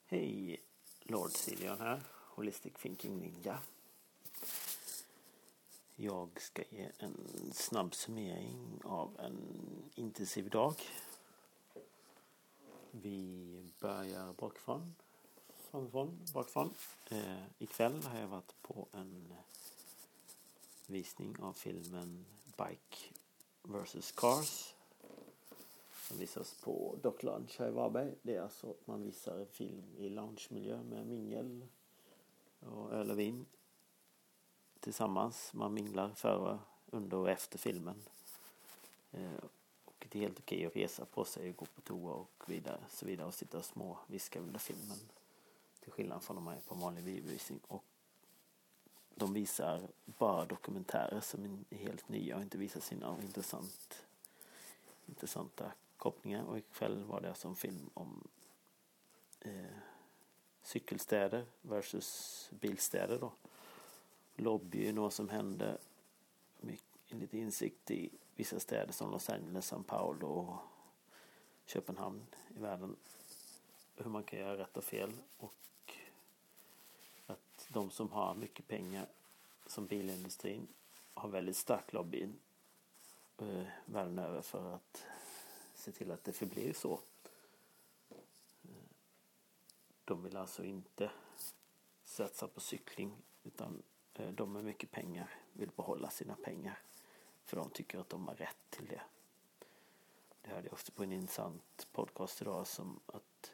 Hej, Lord Silion här, Holistic Thinking Ninja. Jag ska ge en snabb summering av en intensiv dag. Vi börjar bakifrån. Ikväll har jag varit på en visning av filmen Bike vs. Cars. Den visas på Dock Lunch här i Varberg. Det är alltså att man visar en film i loungemiljö med mingel och öl och vin tillsammans. Man minglar före, under och efter filmen. Och det är helt okej att resa på sig och gå på toa och så vidare och sitta och små viska under filmen. Till skillnad från de här på vanlig biovisning. Och de visar bara dokumentärer som är helt nya och inte visar sina intressanta kopplingar. Och ikväll var det alltså en film om cykelstäder versus bilstäder då. Lobbyn och vad som hände, lite insikt i vissa städer som Los Angeles, São Paulo och Köpenhamn i världen. Hur man kan göra rätt och fel och att de som har mycket pengar som bilindustrin har väldigt stark lobby världen över för att se till att det förblir så. De vill alltså inte satsa på cykling utan de med mycket pengar vill behålla sina pengar för de tycker att de har rätt till det. Det hörde jag också på en intressant podcast idag som att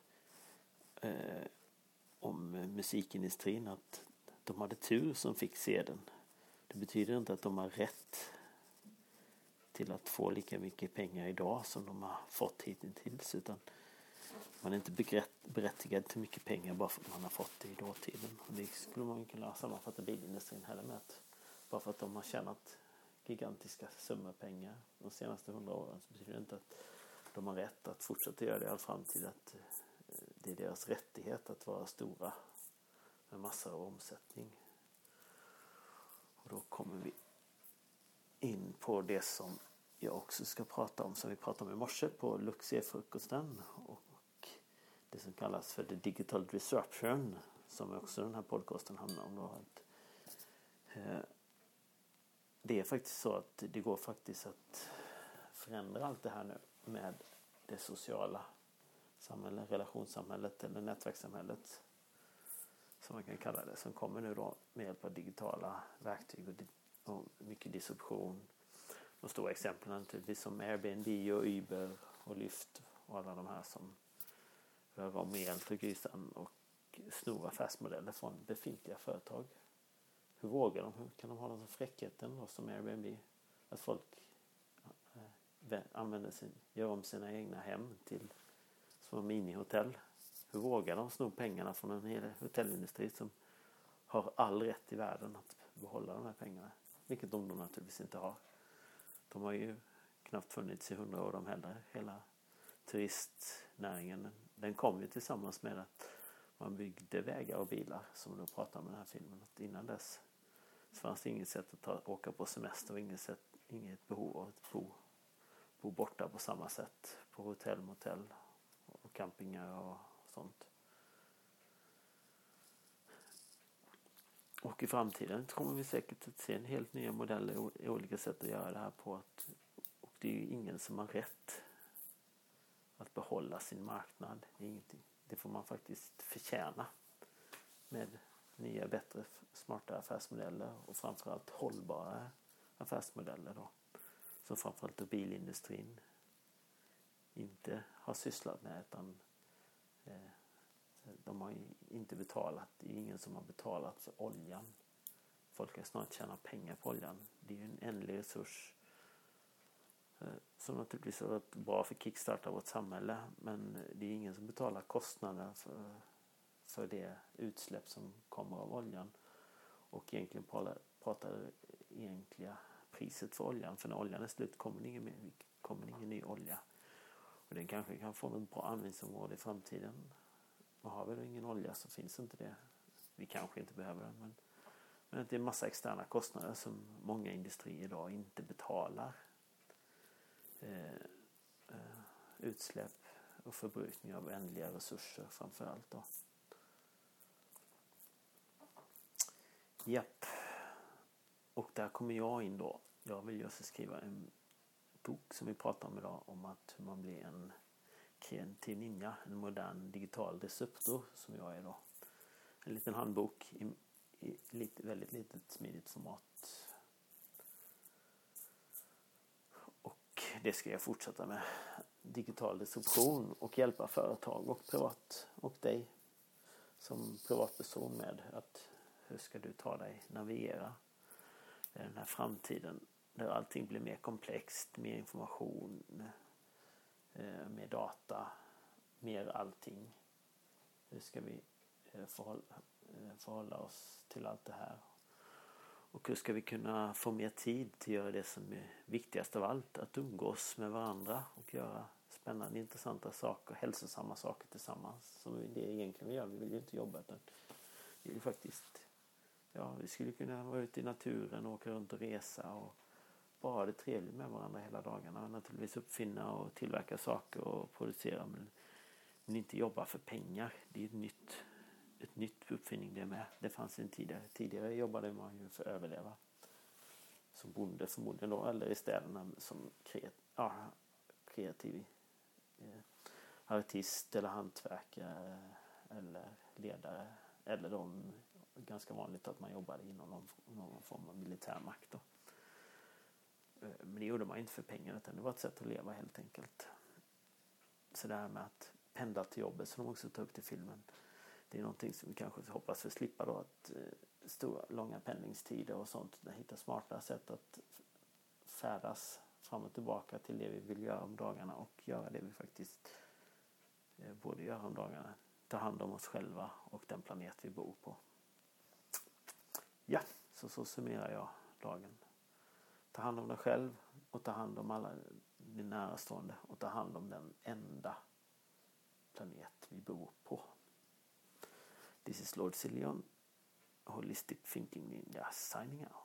om musikindustrin att de hade tur som fick se den. Det betyder inte att de har rätt till att få lika mycket pengar idag som de har fått hittills, utan man är inte berättigad till mycket pengar bara för att man har fått det i dåtiden. Och det skulle man kunna sammanfatta bilindustrin heller med att bara för att de har tjänat gigantiska summor pengar de senaste 100 åren så betyder det inte att de har rätt att fortsätta göra det i all framtid, att det är deras rättighet att vara stora med massa av omsättning. Och då kommer vi in på det som jag också ska prata om, som vi pratade om i morse på Luxie-frukosten, och det som kallas för the digital disruption, som också den här podcasten handlar om då. Det är faktiskt så att det går faktiskt att förändra allt det här nu med det sociala samhället, relationssamhället eller nätverkssamhället som man kan kalla det, som kommer nu då med hjälp av digitala verktyg och mycket disruption. De stora exemplen naturligtvis som Airbnb och Uber och Lyft och alla de här som rör om el för grysan och snor affärsmodeller från befintliga företag. Hur vågar de? Hur kan de ha den fräckheten då, som Airbnb? Att folk gör om sina egna hem till små minihotell. Hur vågar de sno pengarna från en hel hotellindustri som har all rätt i världen att behålla de här pengarna? Vilket de naturligtvis inte har. De har ju knappt funnits i 100 år de heller. Hela turistnäringen, den kom ju tillsammans med att man byggde vägar och bilar, som du pratar om i den här filmen. Att innan dess så fanns det inget sätt att åka på semester och inget behov av att bo borta på samma sätt på hotell, motell och campingar och sånt. Och i framtiden kommer vi säkert att se en helt nya modeller i olika sätt att göra det här på. Och det är ju ingen som har rätt att behålla sin marknad. Det är ingenting. Det får man faktiskt förtjäna med nya, bättre, smarta affärsmodeller och framförallt hållbara affärsmodeller då. Som framförallt bilindustrin inte har sysslat med, utan de har inte betalat. Det är ingen som har betalat för oljan. Folk kan snart tjäna pengar på oljan. Det är ju en ändlig resurs som naturligtvis har varit bra för att kickstarta vårt samhälle, men det är ingen som betalar kostnader för det utsläpp som kommer av oljan. Och egentligen pratar egentliga priset för oljan, för när oljan är slut kommer ingen ny olja. Och den kanske kan få ett bra användningsområde i framtiden. Och har vi då ingen olja så finns inte det. Vi kanske inte behöver den, men det är en massa externa kostnader som många industrier idag inte betalar. Utsläpp och förbrukning av ändliga resurser framförallt då. Japp. Och där kommer jag in då. Jag vill ju skriva en bok som vi pratar om idag, om att hur man blir en kreativ ninja, en modern digital disruptor som jag är då. En liten handbok i väldigt litet smidigt format. Och det ska jag fortsätta med. Digital disruption och hjälpa företag och privat och dig som privatperson med att hur ska du ta dig navigera i den här framtiden där allting blir mer komplext, mer information, mer data, mer allting. Hur ska vi förhålla oss till allt det här? Och hur ska vi kunna få mer tid till att göra det som är viktigast av allt, att umgås med varandra och göra spännande, intressanta saker, hälsosamma saker tillsammans, som det egentligen vi gör. Vi vill ju inte jobba, utan det är ju faktiskt, vi skulle kunna vara ute i naturen och åka runt och resa och bara ha det trevligt med varandra hela dagarna. Naturligtvis uppfinna och tillverka saker och producera, men inte jobba för pengar. Det är ett nytt uppfinning det med. Det fanns en tidigare jobbade man ju för att överleva som bonde förmodligen då, eller i städerna som kreativ artist eller hantverkare eller ledare, eller ganska vanligt att man jobbade inom någon form av militärmakt då. Men det gjorde man inte för pengar, utan det var ett sätt att leva helt enkelt. Så det här med att pendla till jobbet, som de också tar upp till filmen, det är någonting som vi kanske hoppas för slippa då, att stora långa pendlingstider och sånt, hitta smarta sätt att färdas fram och tillbaka till det vi vill göra om dagarna och göra det vi faktiskt borde göra om dagarna. Ta hand om oss själva och den planet vi bor på. Ja, så summerar jag dagen. Ta hand om dig själv och ta hand om alla dina närstående och ta hand om den enda planet vi bor på. This is Lord Cillian, Holistic Thinking Ninja, signing out.